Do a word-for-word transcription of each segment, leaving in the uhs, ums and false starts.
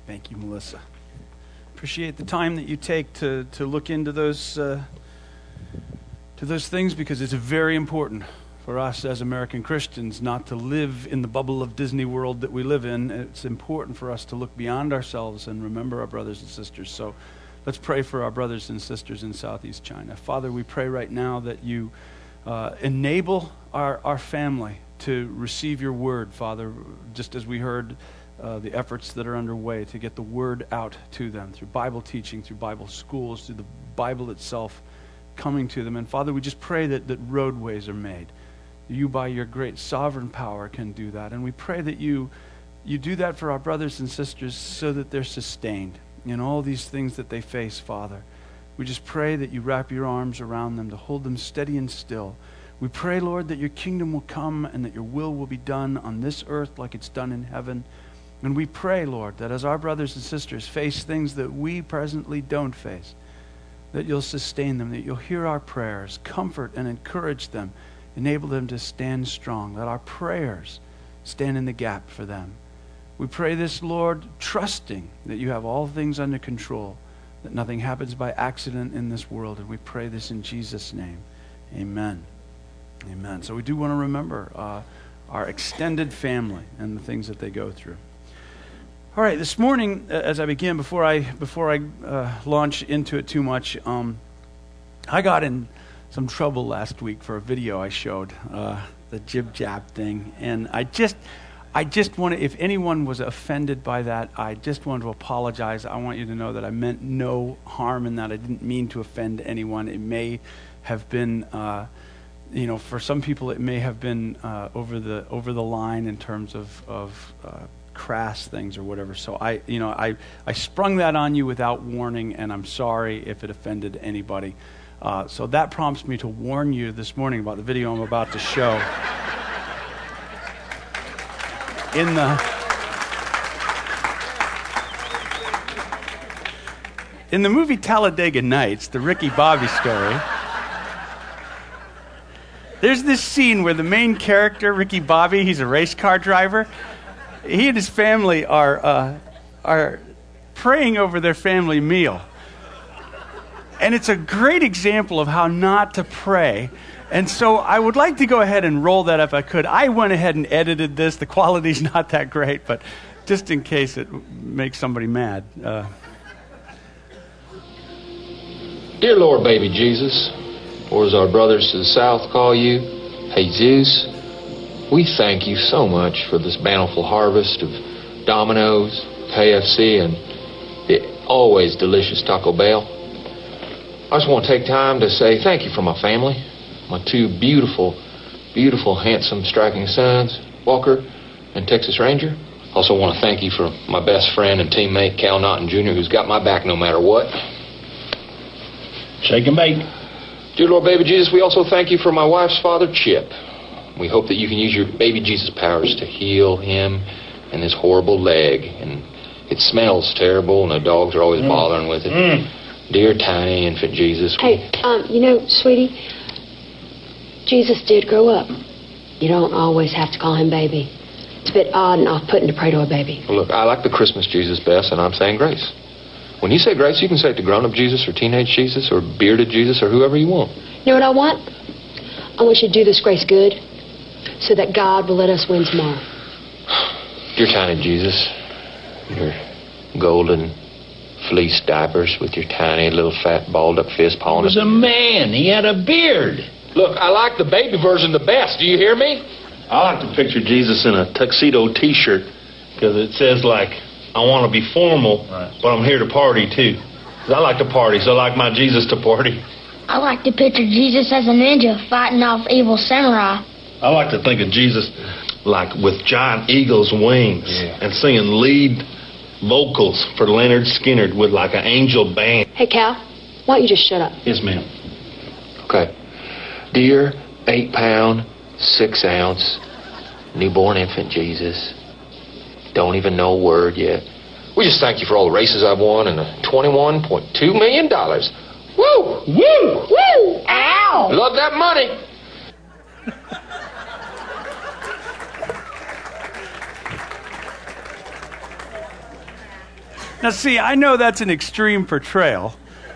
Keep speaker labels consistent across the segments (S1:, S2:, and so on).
S1: Thank you, Melissa. Appreciate the time that you take to, to look into those uh, to those things, because it's very important for us as American Christians not to live in the bubble of Disney World that we live in. It's important for us to look beyond ourselves and remember our brothers and sisters. So let's pray for our brothers and sisters in Southeast China. Father, we pray right now that you uh, enable our, our family to receive your word, Father, just as we heard Uh, the efforts that are underway to get the word out to them through Bible teaching, through Bible schools, through the Bible itself coming to them. And Father, we just pray that, that roadways are made. You, by your great sovereign power, can do that. And we pray that you you do that for our brothers and sisters so that they're sustained in all these things that they face, Father. We just pray that you wrap your arms around them to hold them steady and still. We pray, Lord, that your kingdom will come and that your will will be done on this earth like it's done in heaven. And we pray, Lord, that as our brothers and sisters face things that we presently don't face, that you'll sustain them, that you'll hear our prayers, comfort and encourage them, enable them to stand strong, that our prayers stand in the gap for them. We pray this, Lord, trusting that you have all things under control, that nothing happens by accident in this world. And we pray this in Jesus' name. Amen. Amen. So we do want to remember uh, our extended family and the things that they go through. All right, this morning, as I begin, before I before I uh, launch into it too much, um, I got in some trouble last week for a video I showed, uh, the jib jab thing, and I just I just want to, if anyone was offended by that, I just want to apologize. I want you to know that I meant no harm in that. I didn't mean to offend anyone. It may have been, uh, you know, for some people, it may have been uh, over the over the line in terms of of. Uh, crass things or whatever. So I, you know, I, I sprung that on you without warning, and I'm sorry if it offended anybody. Uh, so that prompts me to warn you this morning about the video I'm about to show. In the in the movie Talladega Nights, the Ricky Bobby story, there's this scene where the main character, Ricky Bobby, he's a race car driver. He and his family are uh, are praying over their family meal. And it's a great example of how not to pray. And so I would like to go ahead and roll that if I could. I went ahead and edited this. The quality's not that great, but just in case it makes somebody mad. Uh,
S2: Dear Lord baby Jesus, or as our brothers to the south call you, Jesus, we thank you so much for this bountiful harvest of Domino's, K F C, and the always delicious Taco Bell. I just want to take time to say thank you for my family, my two beautiful, beautiful, handsome, striking sons, Walker and Texas Ranger. Also want to thank you for my best friend and teammate, Cal Naughton Junior, who's got my back no matter what.
S3: Shake and bake.
S2: Dear Lord baby Jesus, we also thank you for my wife's father, Chip. We hope that you can use your baby Jesus powers to heal him and his horrible leg. And it smells terrible, and the dogs are always mm. bothering with it. Mm. Dear tiny infant Jesus.
S4: Hey, um, you know, sweetie, Jesus did grow up. You don't always have to call him baby. It's a bit odd and off-putting to pray to a baby.
S2: Well, look, I like the Christmas Jesus best, and I'm saying grace. When you say grace, you can say it to grown-up Jesus or teenage Jesus or bearded Jesus or whoever you want.
S4: You know what I want? I want you to do this grace good, so that God will let us win tomorrow.
S2: Dear tiny Jesus, your golden fleece diapers with your tiny little fat balled up fist pawing
S3: it. He was a man. He had a beard.
S2: Look, I like the baby version the best. Do you hear me?
S3: I like to picture Jesus in a tuxedo T-shirt because it says, like, I want to be formal, right, but I'm here to party, too. Because I like to party, so I like my Jesus to party.
S5: I like to picture Jesus as a ninja fighting off evil samurai.
S3: I like to think of Jesus like with giant eagle's wings, yeah, and singing lead vocals for Leonard Skinner with like an angel band.
S4: Hey, Cal, why don't you just shut up?
S3: Yes, ma'am.
S2: Okay. Dear eight pound, six ounce, newborn infant Jesus, don't even know a word yet. We just thank you for all the races I've won and the twenty-one point two million dollars. Woo! Woo!
S5: Woo! Ow!
S2: Love that money.
S1: Now, see, I know that's an extreme portrayal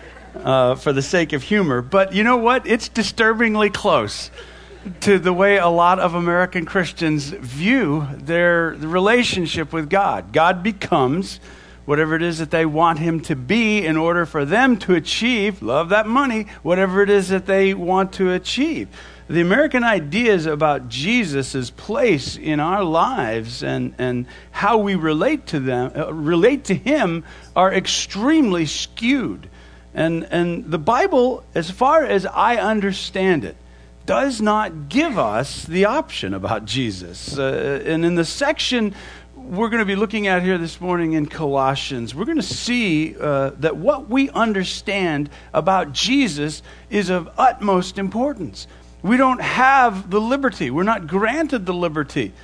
S1: uh, for the sake of humor, but you know what? It's disturbingly close to the way a lot of American Christians view their relationship with God. God becomes whatever it is that they want him to be in order for them to achieve, love that money, whatever it is that they want to achieve. The American ideas about Jesus' place in our lives and, and how we relate to them, uh, relate to him are extremely skewed. And, and the Bible, as far as I understand it, does not give us the option about Jesus. Uh, and in the section we're going to be looking at here this morning in Colossians, we're going to see uh, that what we understand about Jesus is of utmost importance. We don't have the liberty, we're not granted the liberty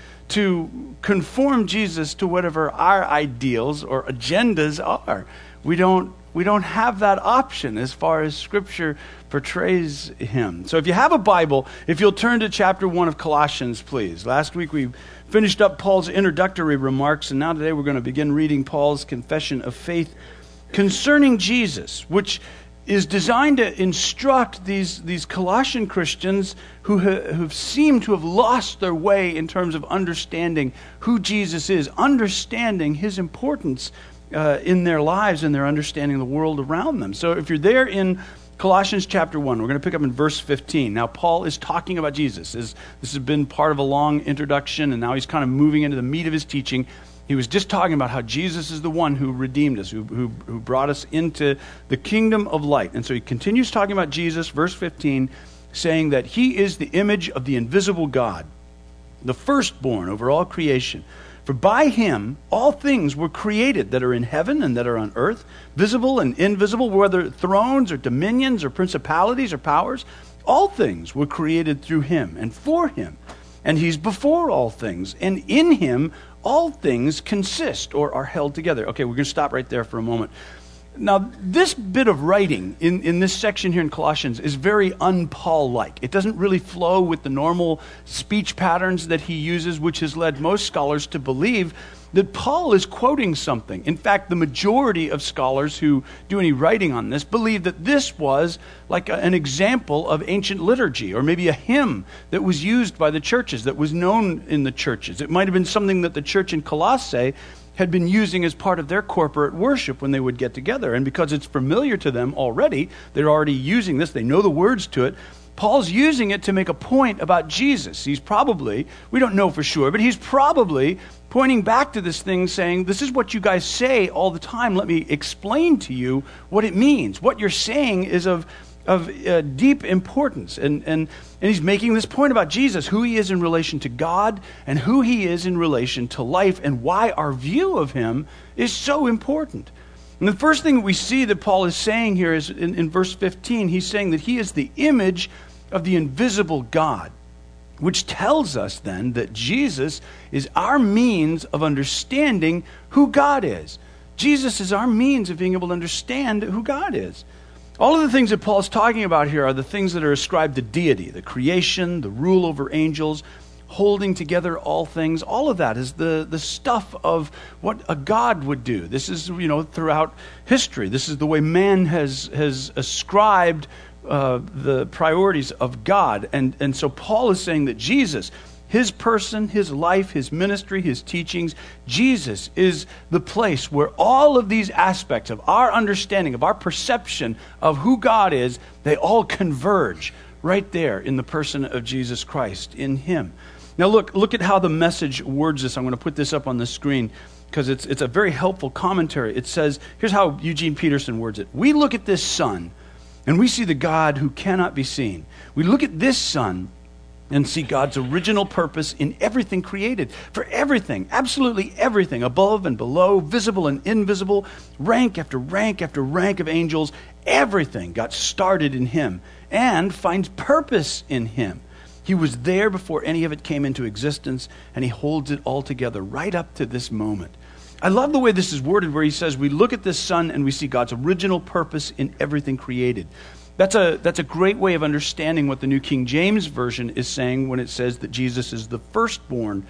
S1: to conform Jesus to whatever our ideals or agendas are. We don't We don't have that option as far as Scripture portrays him. So if you have a Bible, if you'll turn to chapter one of Colossians, please. Last week we finished up Paul's introductory remarks, and now today we're going to begin reading Paul's confession of faith concerning Jesus, which is designed to instruct these, these Colossian Christians who ha- who've seemed to have lost their way in terms of understanding who Jesus is, understanding his importance Uh, in their lives and their understanding of the world around them. So if you're there in Colossians chapter one, we're going to pick up in verse fifteen. Now Paul is talking about Jesus. This, this has been part of a long introduction, and now he's kind of moving into the meat of his teaching. He was just talking about how Jesus is the one who redeemed us, who, who, who brought us into the kingdom of light. And so he continues talking about Jesus, verse fifteen, saying that he is the image of the invisible God, the firstborn over all creation. For by him all things were created that are in heaven and that are on earth, visible and invisible, whether thrones or dominions or principalities or powers. All things were created through him and for him. And he's before all things. And in him all things consist or are held together. Okay, we're going to stop right there for a moment. Now, this bit of writing in, in this section here in Colossians is very un-Paul-like. It doesn't really flow with the normal speech patterns that he uses, which has led most scholars to believe that Paul is quoting something. In fact, the majority of scholars who do any writing on this believe that this was like a, an example of ancient liturgy, or maybe a hymn that was used by the churches, that was known in the churches. It might have been something that the church in Colossae had been using as part of their corporate worship when they would get together. And because it's familiar to them already, they're already using this, they know the words to it, Paul's using it to make a point about Jesus. He's probably, we don't know for sure, but he's probably pointing back to this thing saying, this is what you guys say all the time. Let me explain to you what it means. What you're saying is of of uh, deep importance. And, and, and he's making this point about Jesus, who he is in relation to God and who he is in relation to life, and why our view of him is so important. And the first thing we see that Paul is saying here is in, in verse fifteen, he's saying that he is the image of the invisible God, which tells us then that Jesus is our means of understanding who God is. Jesus is our means of being able to understand who God is. All of the things that Paul's talking about here are the things that are ascribed to deity, the creation, the rule over angels, holding together all things. All of that is the, the stuff of what a God would do. This is, you know, throughout history. This is the way man has, has ascribed uh, the priorities of God. And, and so Paul is saying that Jesus, his person, his life, his ministry, his teachings, Jesus is the place where all of these aspects of our understanding, of our perception of who God is, they all converge right there in the person of Jesus Christ, in him. Now look, look at how the Message words this. I'm going to put this up on the screen because it's, it's a very helpful commentary. It says, here's how Eugene Peterson words it. We look at this sun and we see the God who cannot be seen. We look at this sun and see God's original purpose in everything created. For everything, absolutely everything, above and below, visible and invisible, rank after rank after rank of angels, everything got started in him and finds purpose in him. He was there before any of it came into existence, and he holds it all together right up to this moment. I love the way this is worded, where he says, we look at this sun and we see God's original purpose in everything created. That's a that's a great way of understanding what the New King James Version is saying when it says that Jesus is the firstborn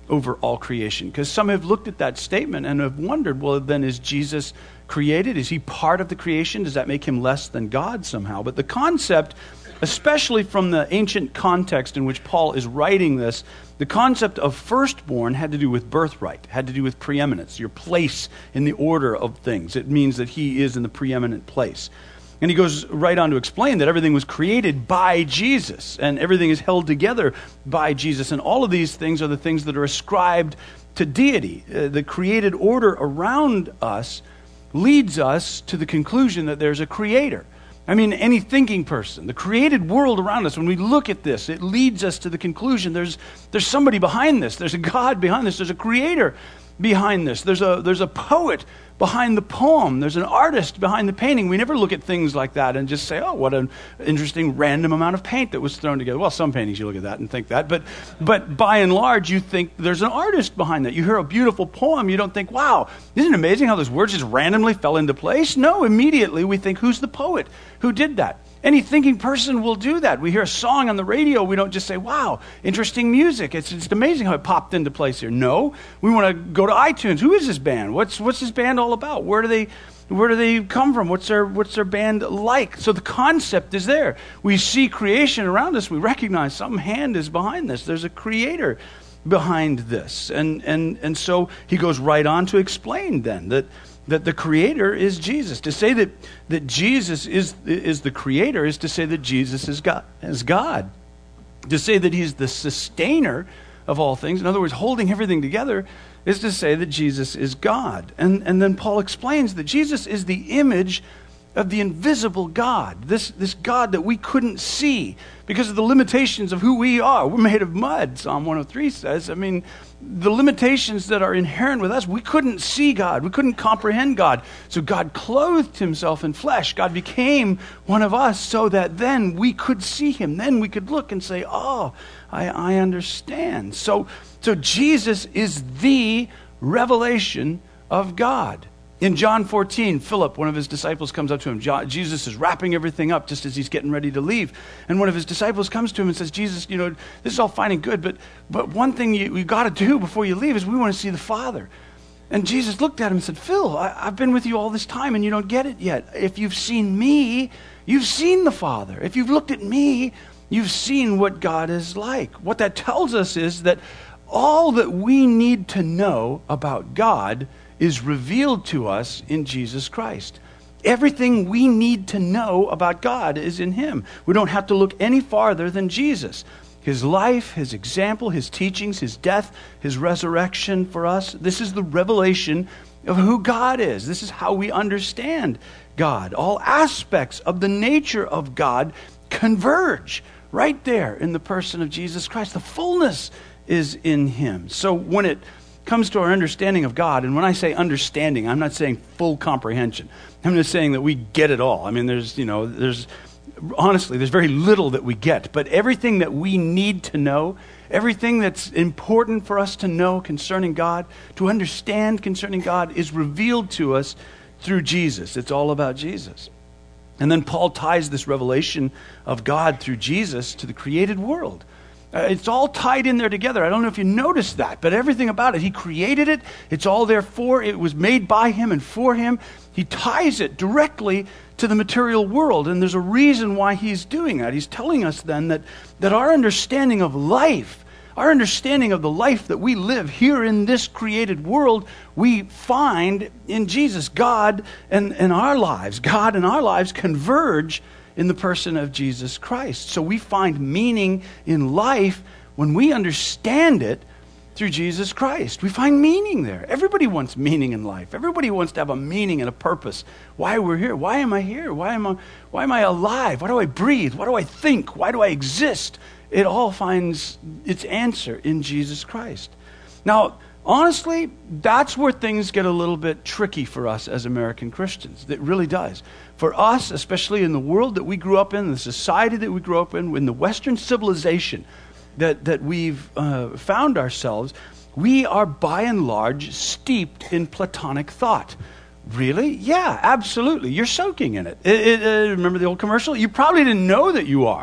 S1: over all creation. Because some have looked at that statement and have wondered, well, then is Jesus created? Is he part of the creation? Does that make him less than God somehow? But the concept, especially from the ancient context in which Paul is writing this, the concept of firstborn had to do with birthright, had to do with preeminence, your place in the order of things. It means that he is in the preeminent place. And he goes right on to explain that everything was created by Jesus, and everything is held together by Jesus. And all of these things are the things that are ascribed to deity. Uh, the created order around us leads us to the conclusion that there's a creator. I mean, any thinking person, the created world around us, when we look at this, it leads us to the conclusion there's there's somebody behind this. There's a God behind this. There's a creator behind this. There's a there's a poet behind the poem. There's an artist behind the painting. We never look at things like that and just say, oh, what an interesting random amount of paint that was thrown together. Well, some paintings you look at that and think that, but but by and large, you think there's an artist behind that. You hear a beautiful poem, you don't think, wow, isn't it amazing how those words just randomly fell into place? No, immediately we think, who's the poet? Who did that? Any thinking person will do that. We hear a song on the radio, we don't just say, wow, interesting music. It's just amazing how it popped into place here. No, we want to go to iTunes. Who is this band? What's what's this band all about? Where do they where do they come from? What's their what's their band like? So the concept is there. We see creation around us, we recognize some hand is behind this. There's a creator behind this. And and and so he goes right on to explain then that that the creator is Jesus. To say that, that Jesus is, is the creator is to say that Jesus is God, is God. To say that he's the sustainer of all things, in other words, holding everything together, is to say that Jesus is God. And, and then Paul explains that Jesus is the image of the invisible God, this, this God that we couldn't see because of the limitations of who we are. We're made of mud, Psalm one oh three says. I mean, the limitations that are inherent with us, we couldn't see God. We couldn't comprehend God. So God clothed himself in flesh. God became one of us so that then we could see him. Then we could look and say, oh, I, I understand. So, so Jesus is the revelation of God. In John fourteen, Philip, one of his disciples, comes up to him. John, Jesus is wrapping everything up just as he's getting ready to leave. And one of his disciples comes to him and says, Jesus, you know, this is all fine and good, but but one thing you, you got to do before you leave is we want to see the Father. And Jesus looked at him and said, Phil, I, I've been with you all this time and you don't get it yet. If you've seen me, you've seen the Father. If you've looked at me, you've seen what God is like. What that tells us is that all that we need to know about God is revealed to us in Jesus Christ. Everything we need to know about God is in him. We don't have to look any farther than Jesus. His life, his example, his teachings, his death, his resurrection for us. This is the revelation of who God is. This is how we understand God. All aspects of the nature of God converge right there in the person of Jesus Christ. The fullness is in him. So when it comes to our understanding of God, and when I say understanding, I'm not saying full comprehension. I'm just saying that we get it all. I mean, there's, you know, there's, honestly, there's very little that we get, but everything that we need to know, everything that's important for us to know concerning God, to understand concerning God, is revealed to us through Jesus. It's all about Jesus. And then Paul ties this revelation of God through Jesus to the created world. Uh, it's all tied in there together. I don't know if you noticed that, but everything about it, he created it. It's all there for, it was made by him and for him. He ties it directly to the material world, and there's a reason why he's doing that. He's telling us then that, that our understanding of life, our understanding of the life that we live here in this created world, we find in Jesus. God and, and our lives, God and our lives converge in the person of Jesus Christ. So we find meaning in life when we understand it through Jesus Christ. We find meaning there. Everybody wants meaning in life. Everybody wants to have a meaning and a purpose. Why we're here? Why am I here? Why am I, why am I alive? Why do I breathe? Why do I think? Why do I exist? It all finds its answer in Jesus Christ. Now, honestly, that's where things get a little bit tricky for us as American Christians. It really does. For us, especially in the world that we grew up in, the society that we grew up in, in the Western civilization that, that we've uh, found ourselves, we are by and large steeped in Platonic thought. Really? Yeah, absolutely. You're soaking in it. it, it uh, remember the old commercial? You probably didn't know that you are,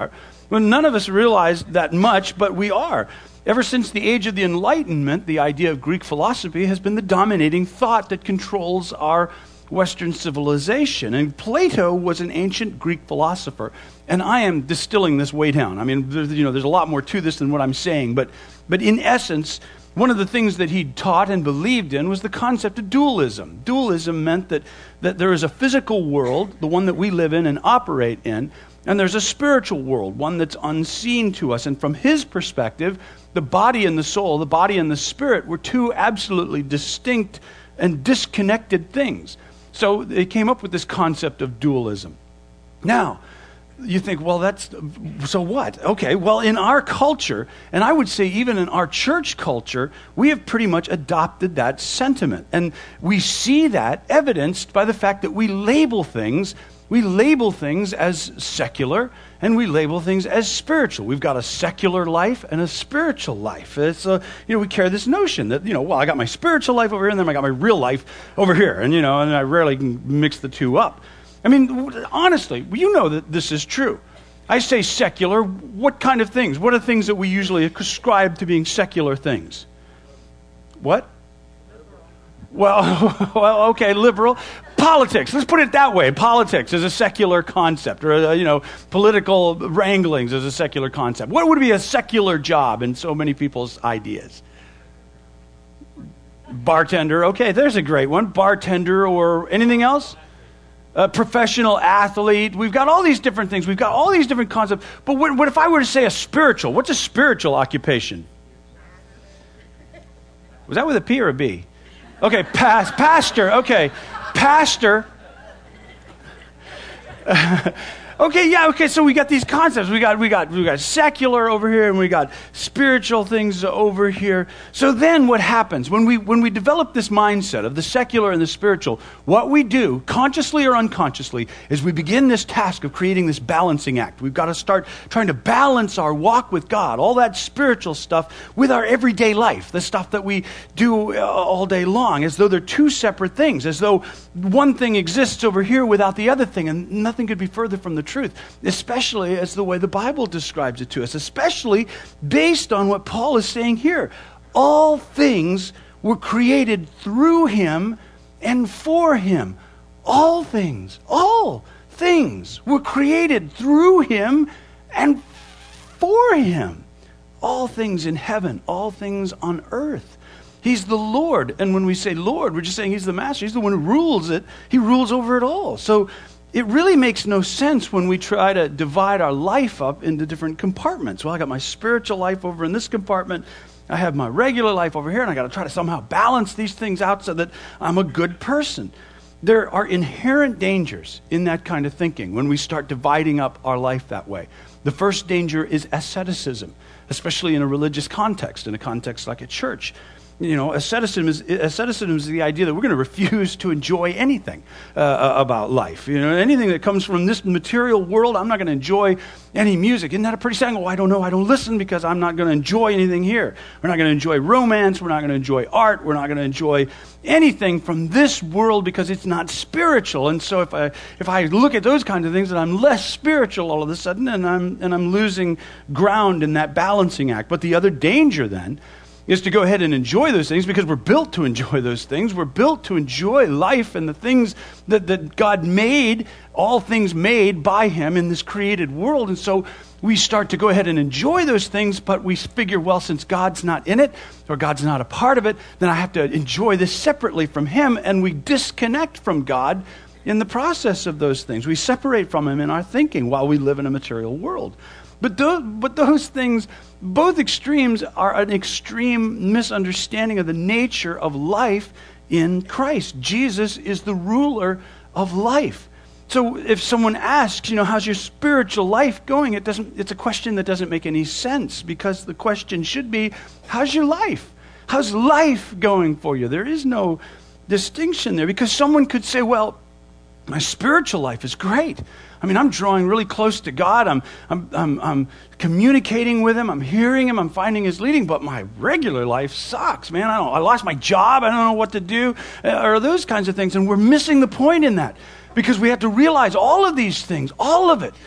S1: Well, none of us realize that much, but we are. Ever since the age of the Enlightenment, the idea of Greek philosophy has been the dominating thought that controls our Western civilization. And Plato was an ancient Greek philosopher. And I am distilling this way down. I mean, there's, you know, there's a lot more to this than what I'm saying. But, but in essence, one of the things that he taught and believed in was the concept of dualism. Dualism meant that, that there is a physical world, the one that we live in and operate in, and there's a spiritual world, one that's unseen to us. And from his perspective, the body and the soul, the body and the spirit, were two absolutely distinct and disconnected things. So they came up with this concept of dualism. Now, you think, well, that's, so what? Okay, well, in our culture, and I would say even in our church culture, we have pretty much adopted that sentiment. And we see that evidenced by the fact that we label things, we label things as secular, and we label things as spiritual. We've got a secular life and a spiritual life. It's a, you know, we carry this notion that, you know, well, I got my spiritual life over here, and then I got my real life over here. And, you know, and I rarely can mix the two up. I mean, honestly, you know that this is true. I say secular, what kind of things? What are things that we usually ascribe to being secular things? What? Well, well, okay, liberal. Politics, let's put it that way. Politics is a secular concept, or, uh, you know, political wranglings is a secular concept. What would be a secular job in so many people's ideas? Bartender, okay, there's a great one. Bartender, or anything else? A professional athlete. We've got all these different things. We've got all these different concepts. But what, what if I were to say a spiritual? What's a spiritual occupation? Was that with a P or a B? Okay, pas- pastor. Okay, pastor. Okay, yeah, okay, so we got these concepts. We got we got we got secular over here, and we got spiritual things over here. So then what happens when we when we develop this mindset of the secular and the spiritual, what we do, consciously or unconsciously, is we begin this task of creating this balancing act. We've got to start trying to balance our walk with God, all that spiritual stuff, with our everyday life, the stuff that we do all day long, as though they're two separate things, as though one thing exists over here without the other thing, and nothing could be further from the truth, especially as the way the Bible describes it to us, especially based on what Paul is saying here. All things were created through him and for him. All things, all things were created through him and for him. All things in heaven, all things on earth. He's the Lord. And when we say Lord, we're just saying he's the master. He's the one who rules it. He rules over it all. So it really makes no sense when we try to divide our life up into different compartments. Well, I got my spiritual life over in this compartment. I have my regular life over here, and I got to try to somehow balance these things out so that I'm a good person. There are inherent dangers in that kind of thinking when we start dividing up our life that way. The first danger is asceticism, especially in a religious context, in a context like a church. You know, asceticism is, asceticism is the idea that we're going to refuse to enjoy anything uh, about life. You know, anything that comes from this material world, I'm not going to enjoy any music. Isn't that a pretty saying? Oh, I don't know. I don't listen because I'm not going to enjoy anything here. We're not going to enjoy romance. We're not going to enjoy art. We're not going to enjoy anything from this world because it's not spiritual. And so if I if I look at those kinds of things, then I'm less spiritual all of a sudden, and I'm and I'm losing ground in that balancing act. But the other danger then is to go ahead and enjoy those things because we're built to enjoy those things. We're built to enjoy life and the things that, that God made, all things made by him in this created world. And so we start to go ahead and enjoy those things, but we figure, well, since God's not in it or God's not a part of it, then I have to enjoy this separately from him, and we disconnect from God in the process of those things. We separate from him in our thinking while we live in a material world. But those, but those things, both extremes, are an extreme misunderstanding of the nature of life in Christ. Jesus is the ruler of life. So if someone asks, you know, how's your spiritual life going? It doesn't. It's a question that doesn't make any sense, because the question should be, how's your life? How's life going for you? There is no distinction there, because someone could say, well, my spiritual life is great. I mean, I'm drawing really close to God. I'm, I'm, I'm, I'm communicating with him. I'm hearing him. I'm finding his leading. But my regular life sucks, man. I don't. I lost my job. I don't know what to do, or those kinds of things. And we're missing the point in that, because we have to realize all of these things, all of it,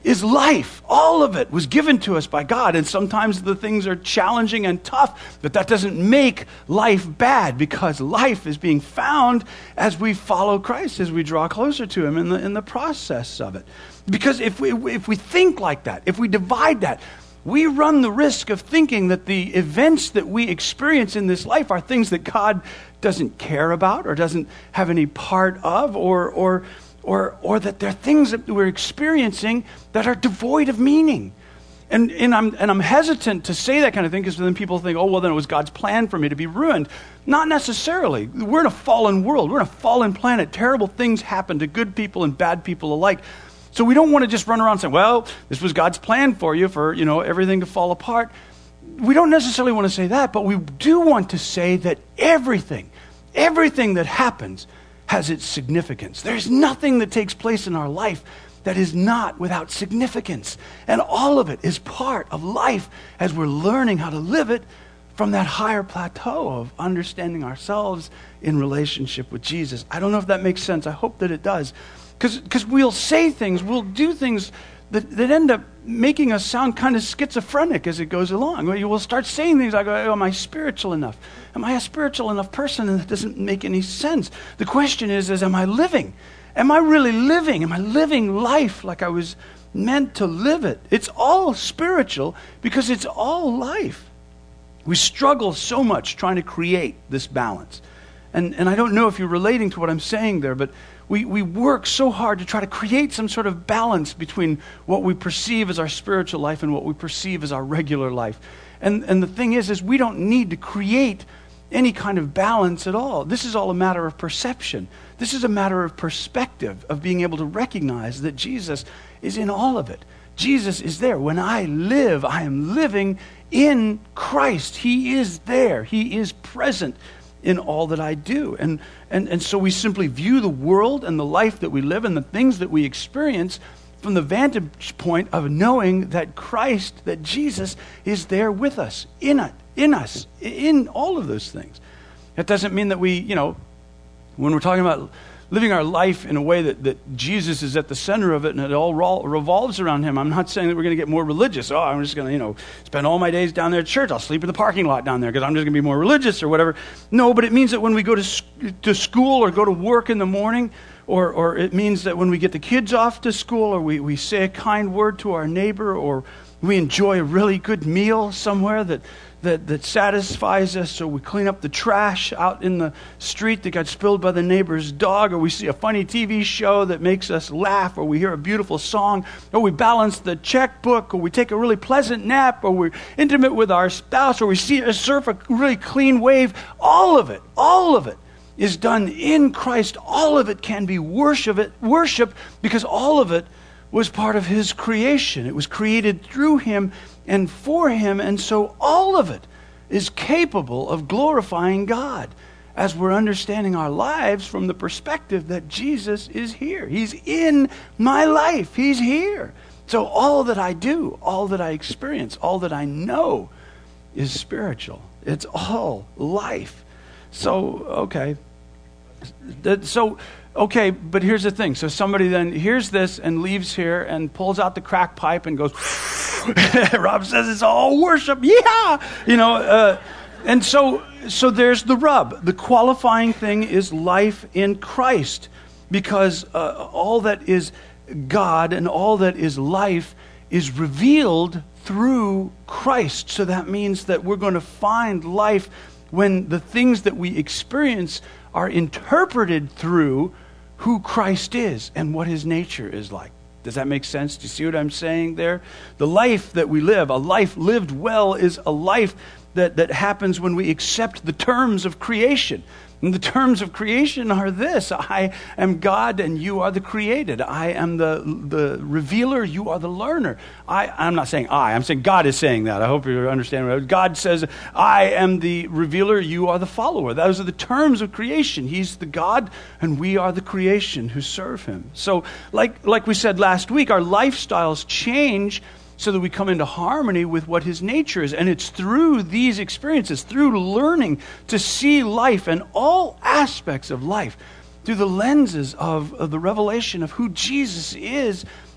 S1: is life. All of it was given to us by God. And sometimes the things are challenging and tough, but that doesn't make life bad, because life is being found as we follow Christ, as we draw closer to him in the, in the process of it. Because if we, if we think like that, if we divide that, we run the risk of thinking that the events that we experience in this life are things that God doesn't care about or doesn't have any part of, or or or or that they're things that we're experiencing that are devoid of meaning. And and I'm and I'm hesitant to say that kind of thing, because then people think, oh, well, then it was God's plan for me to be ruined. Not necessarily. We're in a fallen world. We're in a fallen planet. Terrible things happen to good people and bad people alike. So we don't want to just run around saying, well, this was God's plan for you, for, you know, everything to fall apart. We don't necessarily want to say that, but we do want to say that everything, everything that happens has its significance. There's nothing that takes place in our life that is not without significance. And all of it is part of life as we're learning how to live it from that higher plateau of understanding ourselves in relationship with Jesus. I don't know if that makes sense. I hope that it does. Because we'll say things, we'll do things that, that end up making us sound kind of schizophrenic as it goes along. We'll start saying things like, oh, am I spiritual enough? Am I a spiritual enough person? And that doesn't make any sense. The question is, is am I living? Am I really living? Am I living life like I was meant to live it? It's all spiritual because it's all life. We struggle so much trying to create this balance. And, and I don't know if you're relating to what I'm saying there, but We we work so hard to try to create some sort of balance between what we perceive as our spiritual life and what we perceive as our regular life. And and the thing is, is we don't need to create any kind of balance at all. This is all a matter of perception. This is a matter of perspective, of being able to recognize that Jesus is in all of it. Jesus is there. When I live, I am living in Christ. He is there. He is present in all that I do. And, and and so we simply view the world and the life that we live and the things that we experience from the vantage point of knowing that Christ, that Jesus is there with us, in it, in us, in all of those things. That doesn't mean that we, you know, when we're talking about living our life in a way that, that Jesus is at the center of it and it all revolves around him. I'm not saying that we're going to get more religious. Oh, I'm just going to, you know, spend all my days down there at church. I'll sleep in the parking lot down there because I'm just going to be more religious or whatever. No, but it means that when we go to to school or go to work in the morning, or or it means that when we get the kids off to school, or we, we say a kind word to our neighbor, or we enjoy a really good meal somewhere that That, that satisfies us, so we clean up the trash out in the street that got spilled by the neighbor's dog, or we see a funny T V show that makes us laugh, or we hear a beautiful song, or we balance the checkbook, or we take a really pleasant nap, or we're intimate with our spouse, or we see a surf a really clean wave. All of it, all of it is done in Christ. All of it can be worship, it, worship because all of it was part of his creation. It was created through him and for him, and so all of it is capable of glorifying God as we're understanding our lives from the perspective that Jesus is here. He's in my life. He's here. So all that I do, all that I experience, all that I know is spiritual. It's all life. So, okay. So, okay, but here's the thing. So somebody then hears this and leaves here and pulls out the crack pipe and goes, Rob says it's all worship. Yeah! You know, uh, and so so there's the rub. The qualifying thing is life in Christ, because uh, all that is God and all that is life is revealed through Christ. So that means that we're going to find life when the things that we experience are interpreted through who Christ is and what his nature is like. Does that make sense? Do you see what I'm saying there? The life that we live, a life lived well, is a life that, that happens when we accept the terms of creation. And the terms of creation are this: I am God and you are the created. I am the the revealer, you are the learner. I, I'm not saying I, I'm saying God is saying that. I hope you understand. God says, I am the revealer, you are the follower. Those are the terms of creation. He's the God and we are the creation who serve him. So like like we said last week, our lifestyles change so that we come into harmony with what his nature is. And it's through these experiences, through learning to see life and all aspects of life through the lenses of, of the revelation of who Jesus is,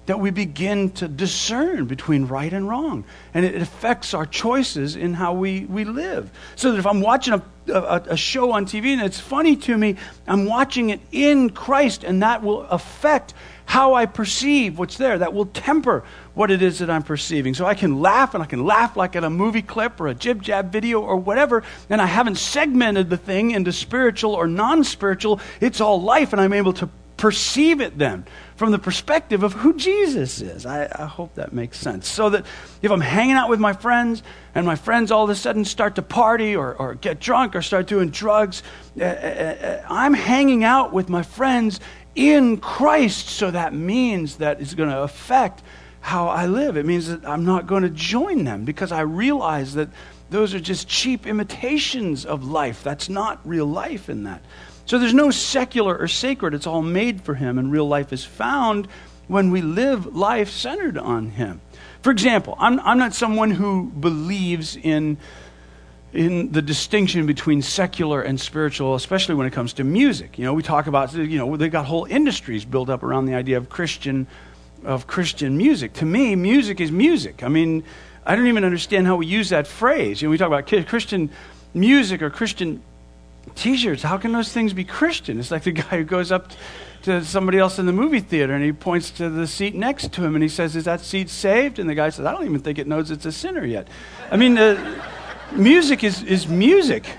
S1: that we begin to discern between right and wrong. And it affects our choices in how we, we live. So that if I'm watching a, a, a show on T V and it's funny to me, I'm watching it in Christ, and that will affect how I perceive what's there. That will temper what it is that I'm perceiving. So I can laugh, and I can laugh like at a movie clip or a jib-jab video or whatever, and I haven't segmented the thing into spiritual or non-spiritual. It's all life, and I'm able to perceive it then from the perspective of who Jesus is. I, I hope that makes sense. So that if I'm hanging out with my friends and my friends all of a sudden start to party or, or get drunk or start doing drugs, uh, uh, I'm hanging out with my friends in Christ. So that means that it's going to affect how I live. It means that I'm not going to join them because I realize that those are just cheap imitations of life. That's not real life in that. So there's no secular or sacred. It's all made for him, and real life is found when we live life centered on him. For example, I'm, I'm not someone who believes in, in the distinction between secular and spiritual, especially when it comes to music. You know, we talk about, you know, they've got whole industries built up around the idea of Christian, of Christian music. To me, music is music. I mean, I don't even understand how we use that phrase. You know, we talk about Christian music or Christian T-shirts. How can those things be Christian? It's like the guy who goes up to somebody else in the movie theater and he points to the seat next to him and he says, "Is that seat saved?" And the guy says, "I don't even think it knows it's a sinner yet." I mean, uh, music is, is music,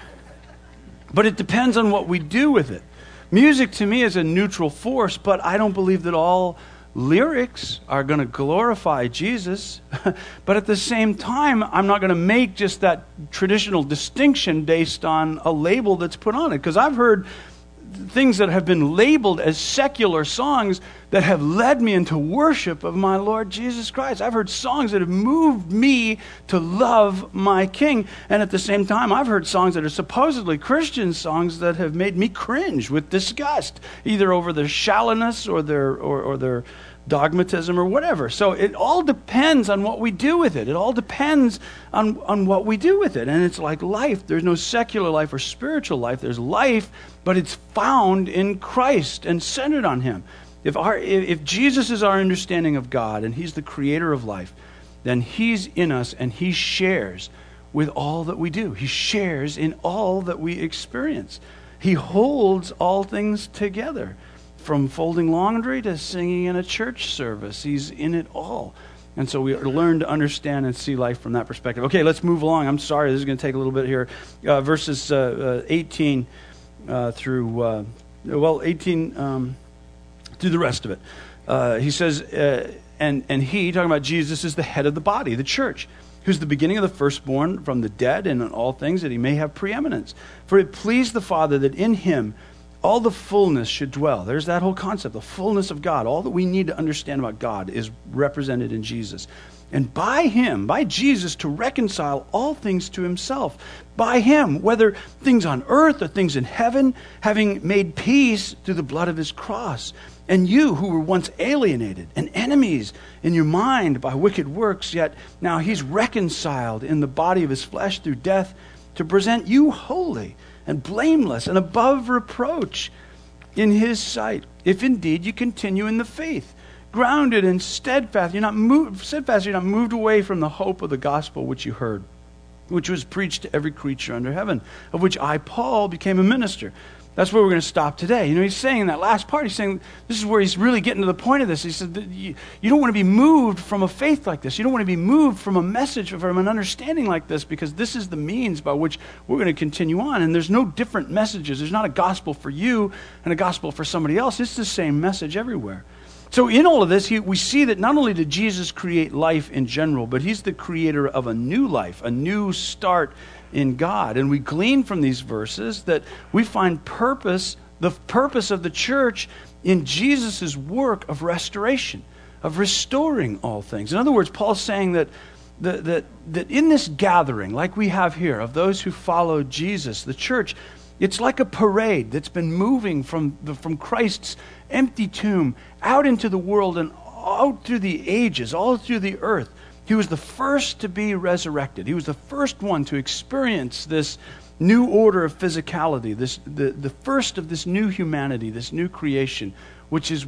S1: but it depends on what we do with it. Music to me is a neutral force, but I don't believe that all lyrics are going to glorify Jesus. But at the same time, I'm not going to make just that traditional distinction based on a label that's put on it. Because I've heard things that have been labeled as secular songs that have led me into worship of my Lord Jesus Christ. I've heard songs that have moved me to love my King. And at the same time, I've heard songs that are supposedly Christian songs that have made me cringe with disgust, either over their shallowness or their or, or their dogmatism or whatever. So it all depends on what we do with it. It all depends on, on what we do with it. And it's like life. There's no secular life or spiritual life. There's life, but it's found in Christ and centered on him. If our if Jesus is our understanding of God and he's the creator of life, then he's in us and he shares with all that we do. He shares in all that we experience. He holds all things together. From folding laundry to singing in a church service, he's in it all. And so we learn to understand and see life from that perspective. Okay, let's move along. I'm sorry, this is going to take a little bit here. Uh, verses uh, uh, eighteen uh, through, uh, well, eighteen um, through the rest of it. Uh, he says, uh, and, and he, talking about Jesus, is the head of the body, the church, who's the beginning of the firstborn from the dead, and in all things that he may have preeminence. For it pleased the Father that in him all the fullness should dwell. There's that whole concept, the fullness of God. All that we need to understand about God is represented in Jesus. And by him, by Jesus, to reconcile all things to himself. By him, whether things on earth or things in heaven, having made peace through the blood of his cross. And you who were once alienated and enemies in your mind by wicked works, yet now he's reconciled in the body of his flesh through death to present you holy and blameless and above reproach in his sight, if indeed you continue in the faith, grounded and steadfast. You're not moved, steadfast. You're not moved away from the hope of the gospel which you heard, which was preached to every creature under heaven, of which I, Paul, became a minister. That's where we're going to stop today. You know, he's saying in that last part, he's saying, this is where he's really getting to the point of this. He said, that you, you don't want to be moved from a faith like this. You don't want to be moved from a message, from an understanding like this, because this is the means by which we're going to continue on. And there's no different messages. There's not a gospel for you and a gospel for somebody else. It's the same message everywhere. So in all of this, he, we see that not only did Jesus create life in general, but he's the creator of a new life, a new start in God. And we glean from these verses that we find purpose, the purpose of the church in Jesus' work of restoration, of restoring all things. In other words, Paul's saying that, that, that, that in this gathering, like we have here, of those who follow Jesus, the church, it's like a parade that's been moving from, the, from Christ's empty tomb out into the world and out through the ages, all through the earth. He was the first to be resurrected. He was the first one to experience this new order of physicality, this the, the first of this new humanity, this new creation, which is what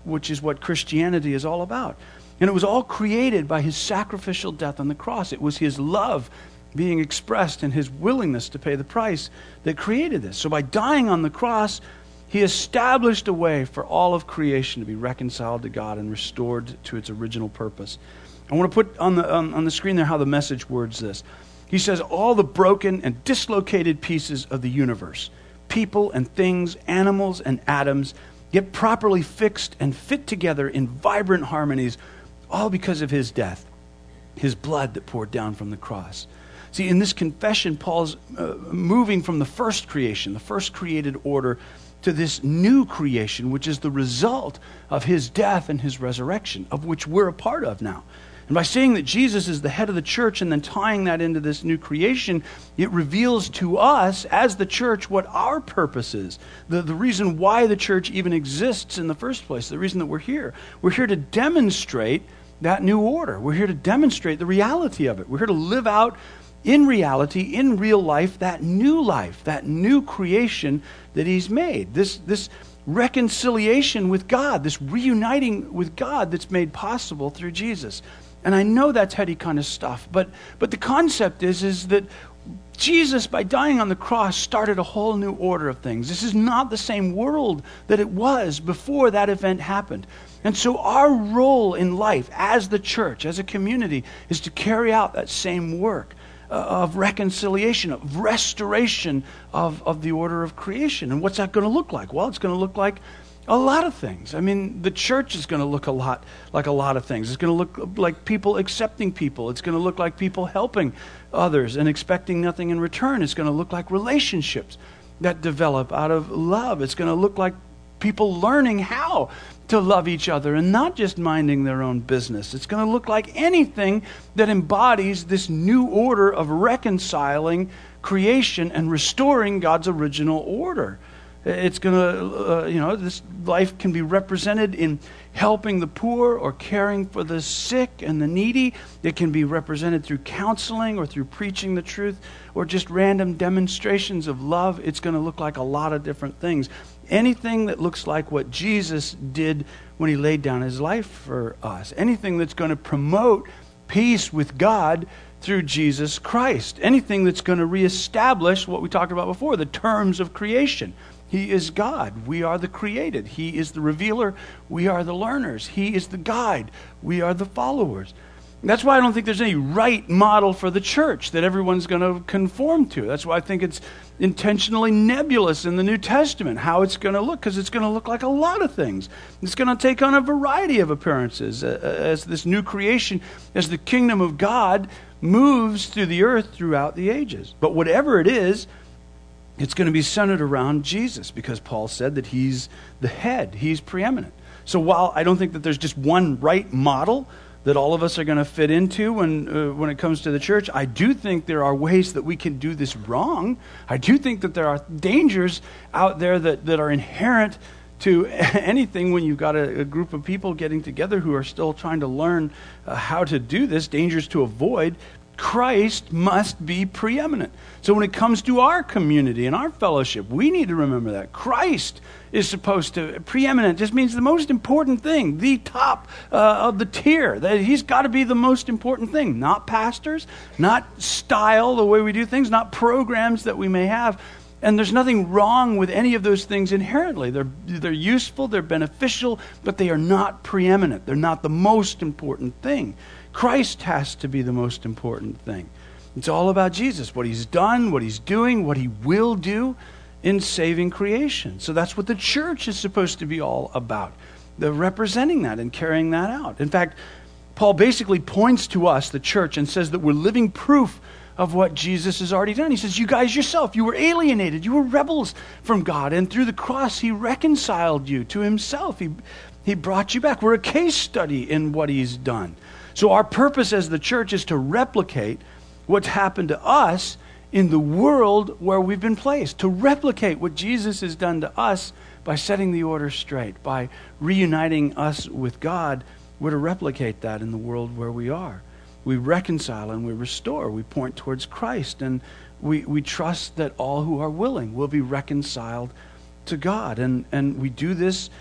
S1: which is what Christianity is all about. And it was all created by his sacrificial death on the cross. It was his love being expressed and his willingness to pay the price that created this. So by dying on the cross, he established a way for all of creation to be reconciled to God and restored to its original purpose. I want to put on the on, on the screen there how the Message words this. He says, all the broken and dislocated pieces of the universe, people and things, animals and atoms, get properly fixed and fit together in vibrant harmonies, all because of his death, his blood that poured down from the cross. See, in this confession, Paul's uh, moving from the first creation, the first created order, to this new creation, which is the result of his death and his resurrection, of which we're a part of now. And by saying that Jesus is the head of the church and then tying that into this new creation, it reveals to us as the church what our purpose is. The, the reason why the church even exists in the first place, the reason that we're here. We're here to demonstrate that new order. We're here to demonstrate the reality of it. We're here to live out in reality, in real life, that new life, that new creation that he's made. This, this reconciliation with God, this reuniting with God that's made possible through Jesus. And I know that's heady kind of stuff, but but the concept is, is that Jesus, by dying on the cross, started a whole new order of things. This is not the same world that it was before that event happened. And so our role in life as the church, as a community, is to carry out that same work uh, of reconciliation, of restoration of, of the order of creation. And what's that going to look like? Well, it's going to look like a lot of things. I mean, the church is going to look a lot like a lot of things. It's going to look like people accepting people. It's going to look like people helping others and expecting nothing in return. It's going to look like relationships that develop out of love. It's going to look like people learning how to love each other and not just minding their own business. It's going to look like anything that embodies this new order of reconciling creation and restoring God's original order. It's going to, uh, you know, this life can be represented in helping the poor or caring for the sick and the needy. It can be represented through counseling or through preaching the truth or just random demonstrations of love. It's going to look like a lot of different things. Anything that looks like what Jesus did when he laid down his life for us. Anything that's going to promote peace with God through Jesus Christ. Anything that's going to reestablish what we talked about before, the terms of creation. He is God. We are the created. He is the revealer. We are the learners. He is the guide. We are the followers. And that's why I don't think there's any right model for the church that everyone's going to conform to. That's why I think it's intentionally nebulous in the New Testament, how it's going to look, because it's going to look like a lot of things. It's going to take on a variety of appearances uh, as this new creation, as the kingdom of God moves through the earth throughout the ages. But whatever it is, it's going to be centered around Jesus, because Paul said that he's the head. He's preeminent. So while I don't think that there's just one right model that all of us are going to fit into when uh, when it comes to the church, I do think there are ways that we can do this wrong. I do think that there are dangers out there that, that are inherent to anything when you've got a, a group of people getting together who are still trying to learn uh, how to do this, dangers to avoid. Christ must be preeminent. So when it comes to our community and our fellowship, we need to remember that Christ is supposed to, preeminent just means the most important thing, the top uh, of the tier. That he's got to be the most important thing, not pastors, not style, the way we do things, not programs that we may have. And there's nothing wrong with any of those things inherently. They're, they're useful, they're beneficial, but they are not preeminent. They're not the most important thing. Christ has to be the most important thing. It's all about Jesus, what he's done, what he's doing, what he will do in saving creation. So that's what the church is supposed to be all about. They're representing that and carrying that out. In fact, Paul basically points to us, the church, and says that we're living proof of what Jesus has already done. He says, you guys yourself, you were alienated, you were rebels from God, and through the cross he reconciled you to himself. He, he brought you back. We're a case study in what he's done. So our purpose as the church is to replicate what's happened to us in the world where we've been placed, to replicate what Jesus has done to us by setting the order straight, by reuniting us with God. We're to replicate that in the world where we are. We reconcile and we restore. We point towards Christ, and we, we trust that all who are willing will be reconciled to God. And, and we do this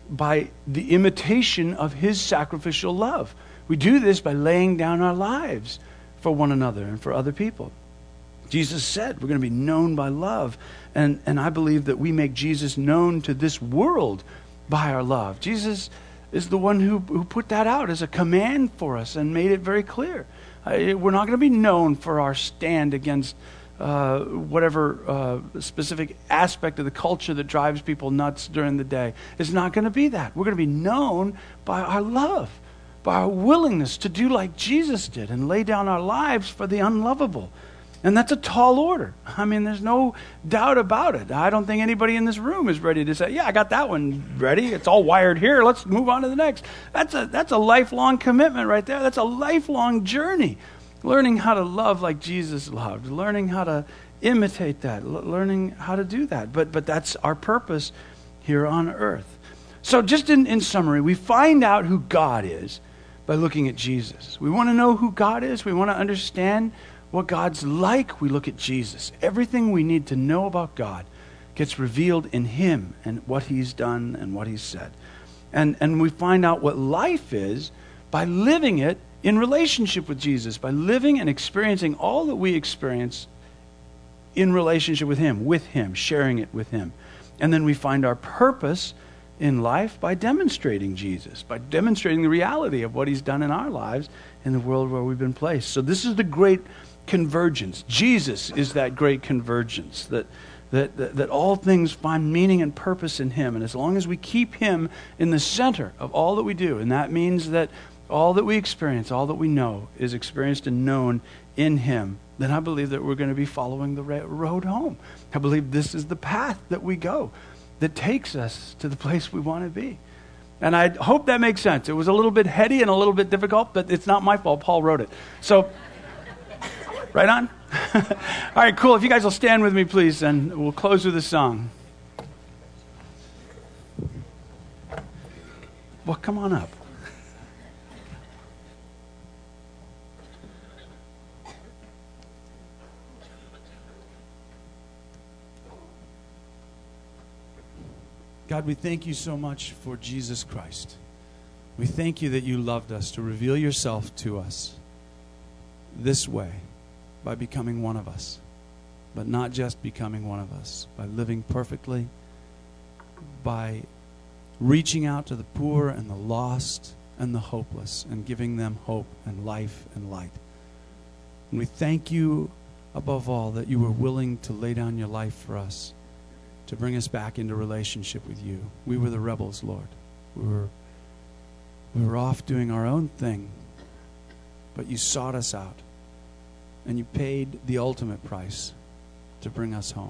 S1: by the imitation of his sacrificial love. We do this by laying down our lives for one another and for other people. Jesus said we're going to be known by love. And, and I believe that we make Jesus known to this world by our love. Jesus is the one who, who put that out as a command for us and made it very clear. Uh, we're not going to be known for our stand against uh, whatever uh, specific aspect of the culture that drives people nuts during the day. It's not going to be that. We're going to be known by our love, by our willingness to do like Jesus did and lay down our lives for the unlovable. And that's a tall order. I mean, there's no doubt about it. I don't think anybody in this room is ready to say, yeah, I got that one ready. It's all wired here. Let's move on to the next. That's a, that's a lifelong commitment right there. That's a lifelong journey. Learning how to love like Jesus loved. Learning how to imitate that. L- learning how to do that. But, but that's our purpose here on earth. So just in, in summary, we find out who God is by looking at Jesus. We want to know who God is. We want to understand what God's like. We look at Jesus. Everything we need to know about God gets revealed in him and what he's done and what he's said. And, and we find out what life is by living it in relationship with Jesus, by living and experiencing all that we experience in relationship with him, with him, sharing it with him. And then we find our purpose in life by demonstrating Jesus, by demonstrating the reality of what he's done in our lives in the world where we've been placed. So this is the great convergence. Jesus is that great convergence, that, that, that, that all things find meaning and purpose in him. And as long as we keep him in the center of all that we do, and that means that all that we experience, all that we know is experienced and known in him, then I believe that we're going to be following the road home. I believe this is the path that we go that takes us to the place we want to be. And I hope that makes sense. It was a little bit heady and a little bit difficult, but it's not my fault. Paul wrote it. So, right on? All right, cool. If you guys will stand with me, please, and we'll close with a song. Well, come on up. God, we thank you so much for Jesus Christ. We thank you that you loved us to reveal yourself to us this way by becoming one of us, but not just becoming one of us, by living perfectly, by reaching out to the poor and the lost and the hopeless and giving them hope and life and light. And we thank you above all that you were willing to lay down your life for us, to bring us back into relationship with you. We were the rebels, Lord. We were, we were off doing our own thing, but you sought us out, and you paid the ultimate price to bring us home.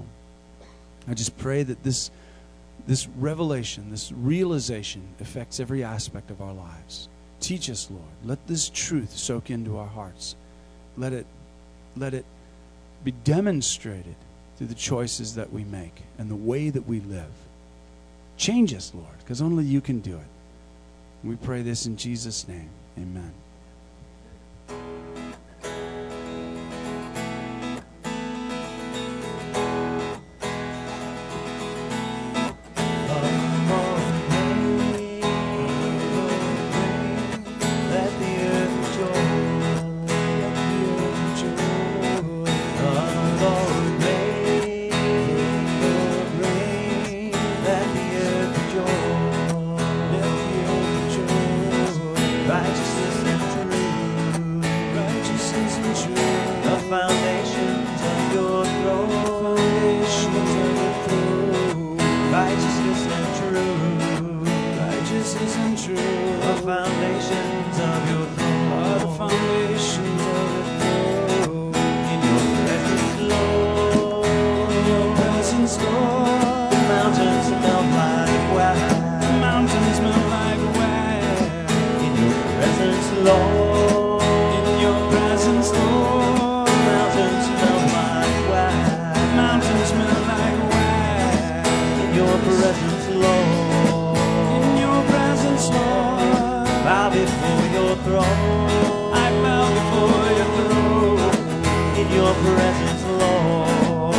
S1: I just pray that this, this revelation, this realization affects every aspect of our lives. Teach us, Lord. Let this truth soak into our hearts. Let it, let it be demonstrated through the choices that we make and the way that we live. Change us, Lord, because only you can do it. We pray this in Jesus' name. Amen.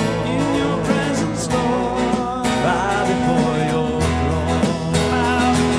S6: Bow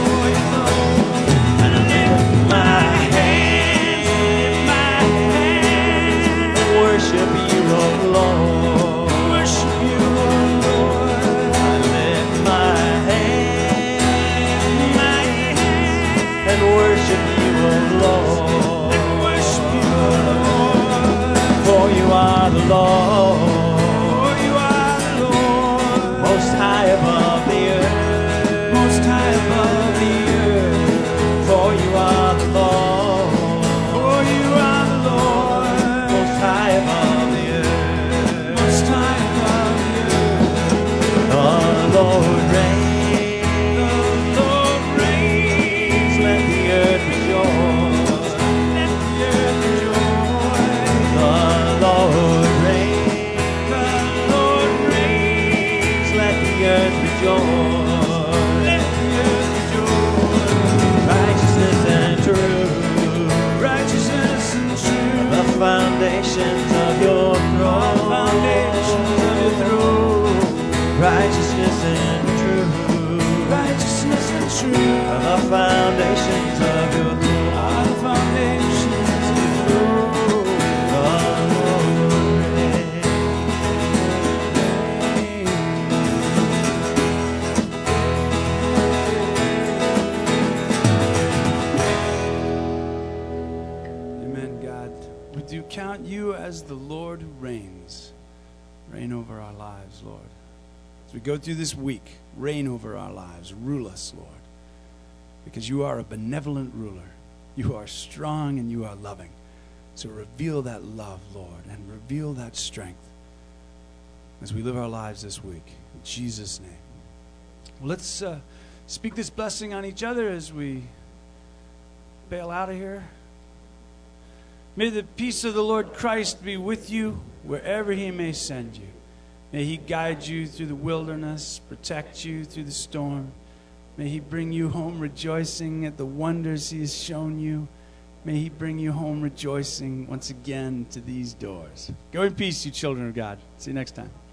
S1: true.
S6: Are the foundations of your glory.
S1: Are the foundations of your Amen, God. We do count you as the Lord who reigns. Reign over our lives, Lord. As we go through this week, reign over our lives. Rule us, Lord. Because you are a benevolent ruler. You are strong and you are loving. So reveal that love, Lord, and reveal that strength as we live our lives this week. In Jesus' name. Well, let's uh, speak this blessing on each other as we bail out of here. May the peace of the Lord Christ be with you wherever he may send you. May he guide you through the wilderness, protect you through the storm. May he bring you home rejoicing at the wonders he has shown you. May he bring you home rejoicing once again to these doors. Go in peace, you children of God. See you next time.